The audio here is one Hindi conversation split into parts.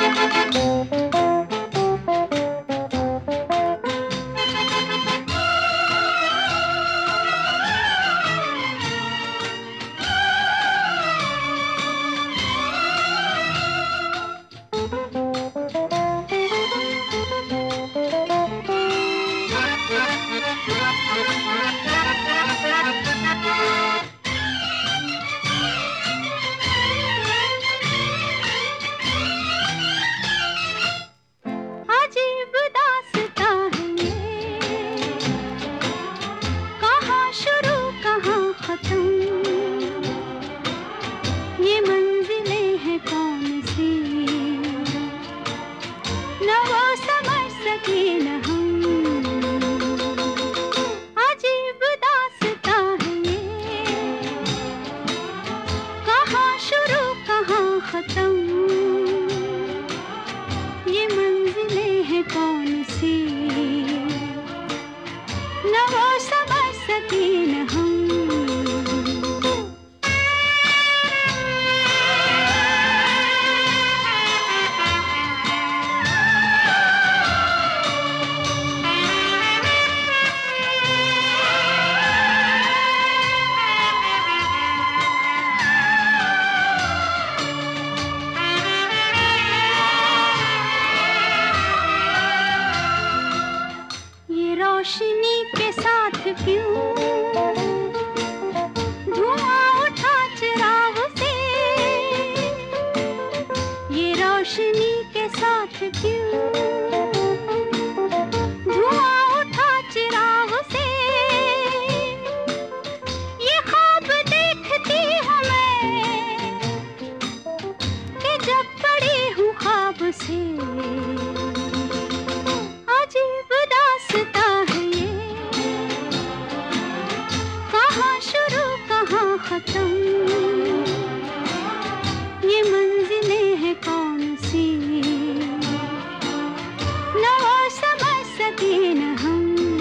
रोशनी के साथ क्यों धुआं उठा चिराग से, ये रोशनी के साथ क्यों धुआं उठा चिराग से, ये ख्वाब देखती हूँ मैं कि जब पड़ी हूँ ख्वाब से। अजीब दास्तां खत्म, ये मंजिलें हैं कौन सी, न वो समझ सके न हम।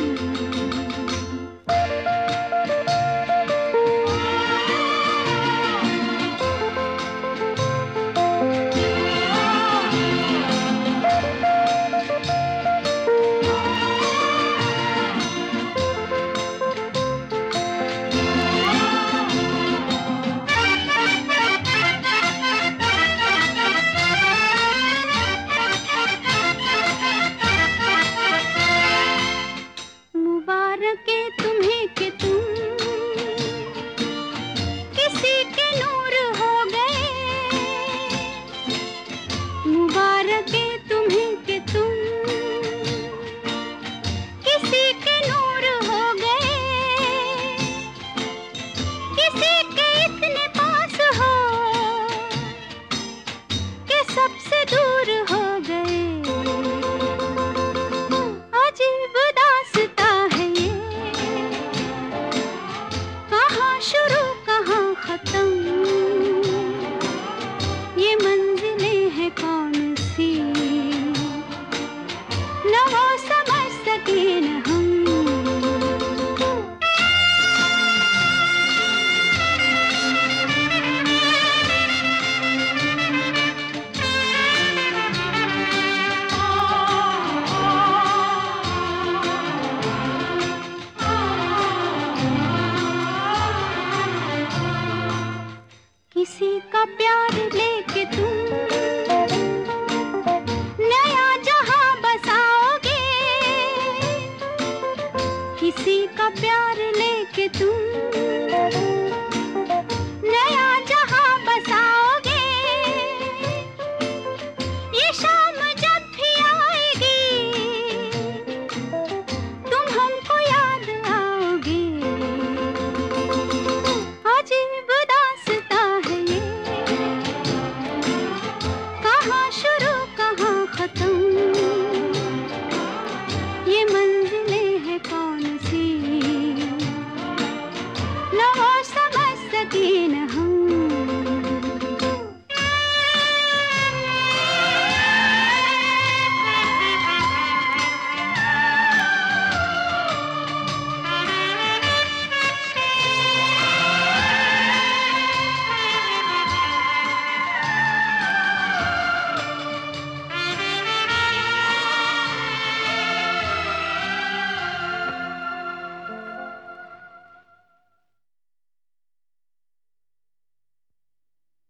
के तुम्हें कि तुम किसी के नूर हो गए, मुबारक है तुम्हें कि तुम किसी के नूर हो गए, किसी के इतने पास हो कि सबसे दूर हो गए। अजीब दास्तां है ये, शुरू कहाँ खत्म, ये मंजिलें हैं कौन सी, न वो समझ सके न हम। किसी का प्यार ले